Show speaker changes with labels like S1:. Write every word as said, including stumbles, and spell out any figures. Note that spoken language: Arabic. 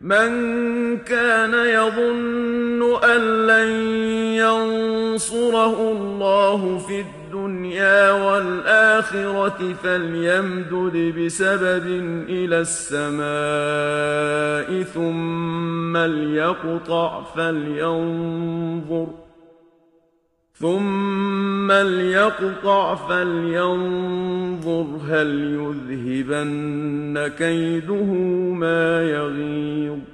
S1: من كان يظن أن لن ينصره الله في الدنيا والآخرة فليمدد بسبب إلى السماء ثم ليقطع فلينظر ثم ليقطع فلينظر هل يذهبن كيده ما يغيظ